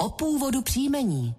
o původu příjmení.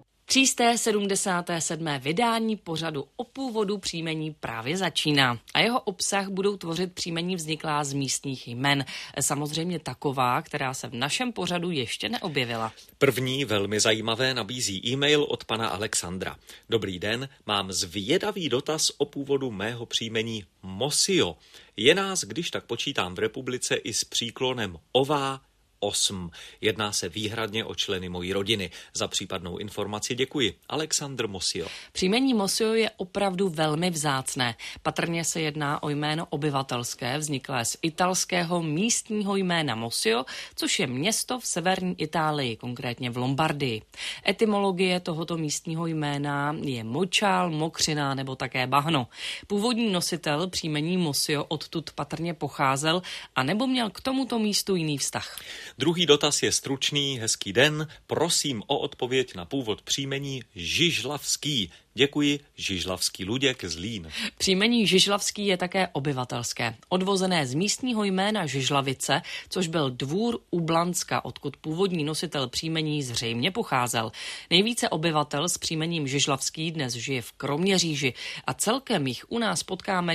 377. vydání pořadu o původu příjmení právě začíná a jeho obsah budou tvořit příjmení vzniklá z místních jmen. Samozřejmě taková, která se v našem pořadu ještě neobjevila. První velmi zajímavé nabízí e-mail od pana Alexandra. Dobrý den, mám zvědavý dotaz o původu mého příjmení Mosio. Je nás, když tak počítám v republice, i s příklonem ová 8. Jedná se výhradně o členy mojí rodiny. Za případnou informaci děkuji. Alexandr Mosio. Příjmení Mosio je opravdu velmi vzácné. Patrně se jedná o jméno obyvatelské, vzniklé z italského místního jména Mosio, což je město v severní Itálii, konkrétně v Lombardii. Etymologie tohoto místního jména je močál, mokřina nebo také bahno. Původní nositel příjmení Mosio odtud patrně pocházel a nebo měl k tomuto místu jiný vztah. Druhý dotaz je stručný. Hezký den. Prosím o odpověď na původ příjmení Žižlavský. Děkuji, Žižlavský Luděk Zlín. Příjmení Žižlavský je také obyvatelské, odvozené z místního jména Žižlavice, což byl dvůr u Blanska, odkud původní nositel příjmení zřejmě pocházel. Nejvíce obyvatel s příjmením Žižlavský dnes žije v Kroměříži a celkem jich u nás potkáme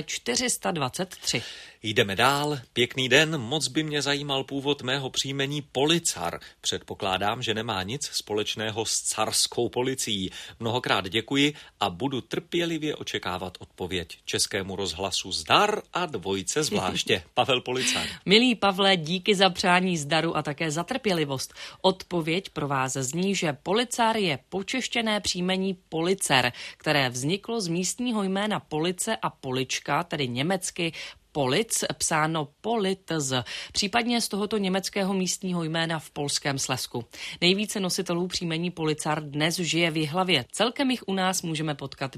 423. Jdeme dál. Pěkný den, moc by mě zajímal původ mého příjmení Policar. Předpokládám, že nemá nic společného s carskou policií. Mnohokrát děkuji a budu trpělivě očekávat odpověď. Českému rozhlasu zdar a dvojce zvláště. Pavel Policar. Milý Pavle, díky za přání zdaru a také za trpělivost. Odpověď pro vás zní, že Policar je počeštěné příjmení Policer, které vzniklo z místního jména Police a Polička, tedy německy Polic, psáno Politz, případně z tohoto německého místního jména v polském Slezsku. Nejvíce nositelů příjmení Policar dnes žije v Jihlavě. Celkem jich u nás můžeme potkat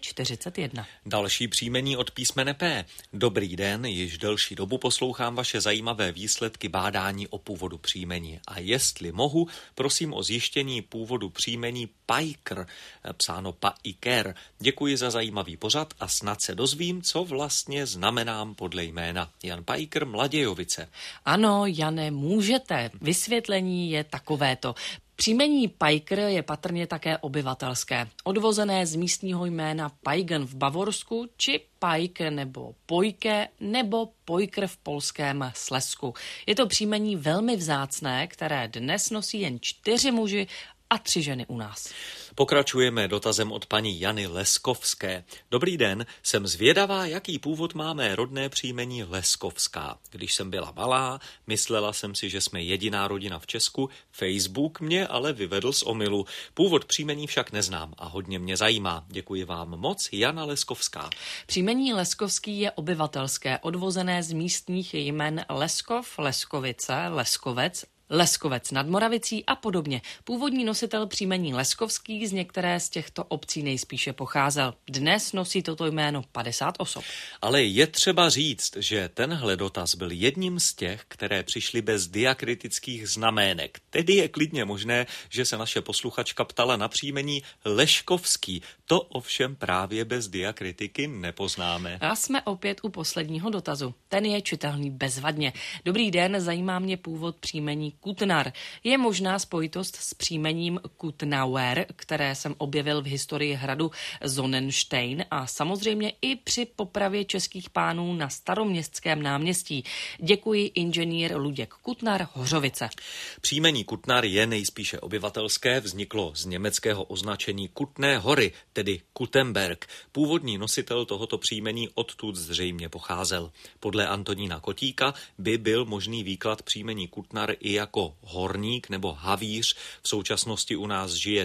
241. Další příjmení od písmene P. Dobrý den, již delší dobu poslouchám vaše zajímavé výsledky bádání o původu příjmení. A jestli mohu, prosím o zjištění původu příjmení Pajker, psáno Paiker. Děkuji za zajímavý pořad a snad se dozvím, co vlastně znamenám podle jména. Jan Pajker, Mladějovice. Ano, Jane, můžete. Vysvětlení je takovéto. Příjmení Pajker je patrně také obyvatelské, odvozené z místního jména Pajgen v Bavorsku, či Pajk nebo Pojke nebo Pojkr v polském Slezsku. Je to příjmení velmi vzácné, které dnes nosí jen 4 muži a 3 ženy u nás. Pokračujeme dotazem od paní Jany Leskovské. Dobrý den, jsem zvědavá, jaký původ má mé rodné příjmení Leskovská. Když jsem byla malá, myslela jsem si, že jsme jediná rodina v Česku, Facebook mě ale vyvedl z omylu. Původ příjmení však neznám a hodně mě zajímá. Děkuji vám moc, Jana Leskovská. Příjmení Leskovský je obyvatelské, odvozené z místních jmen Leskov, Leskovice, Leskovec, Leskovec nad Moravicí a podobně. Původní nositel příjmení Leskovský z některé z těchto obcí nejspíše pocházel. Dnes nosí toto jméno 50 osob. Ale je třeba říct, že tenhle dotaz byl jedním z těch, které přišly bez diakritických znamének. Tedy je klidně možné, že se naše posluchačka ptala na příjmení Leškovský. To ovšem právě bez diakritiky nepoznáme. A jsme opět u posledního dotazu. Ten je čitelný bezvadně. Dobrý den, zajímá mě původ příjmení Kutnar. Je možná spojitost s příjmením Kutnauer, které jsem objevil v historii hradu Sonnenstein a samozřejmě i při popravě českých pánů na Staroměstském náměstí. Děkuji, inženýr Luděk Kutnar, Hořovice. Příjmení Kutnar je nejspíše obyvatelské, vzniklo z německého označení Kutné hory, tedy Kutenberg. Původní nositel tohoto příjmení odtud zřejmě pocházel. Podle Antonína Kotíka by byl možný výklad příjmení Kutnar i jako horník nebo havíř. V současnosti u nás žije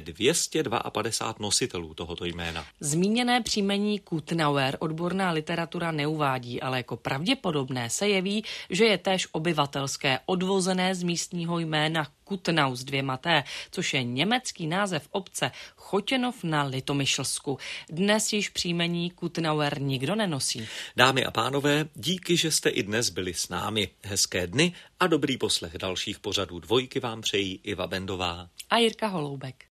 252 nositelů tohoto jména. Zmíněné příjmení Kutnauer odborná literatura neuvádí, ale jako pravděpodobné se jeví, že je též obyvatelské, odvozené z místního jména Kutnau s 2 T, což je německý název obce Chotěnov na Litomyšlsku. Dnes již příjmení Kutnauer nikdo nenosí. Dámy a pánové, díky, že jste i dnes byli s námi. Hezké dny a dobrý poslech dalších pořadů Dvojky vám přejí Iva Bendová a Jirka Holoubek.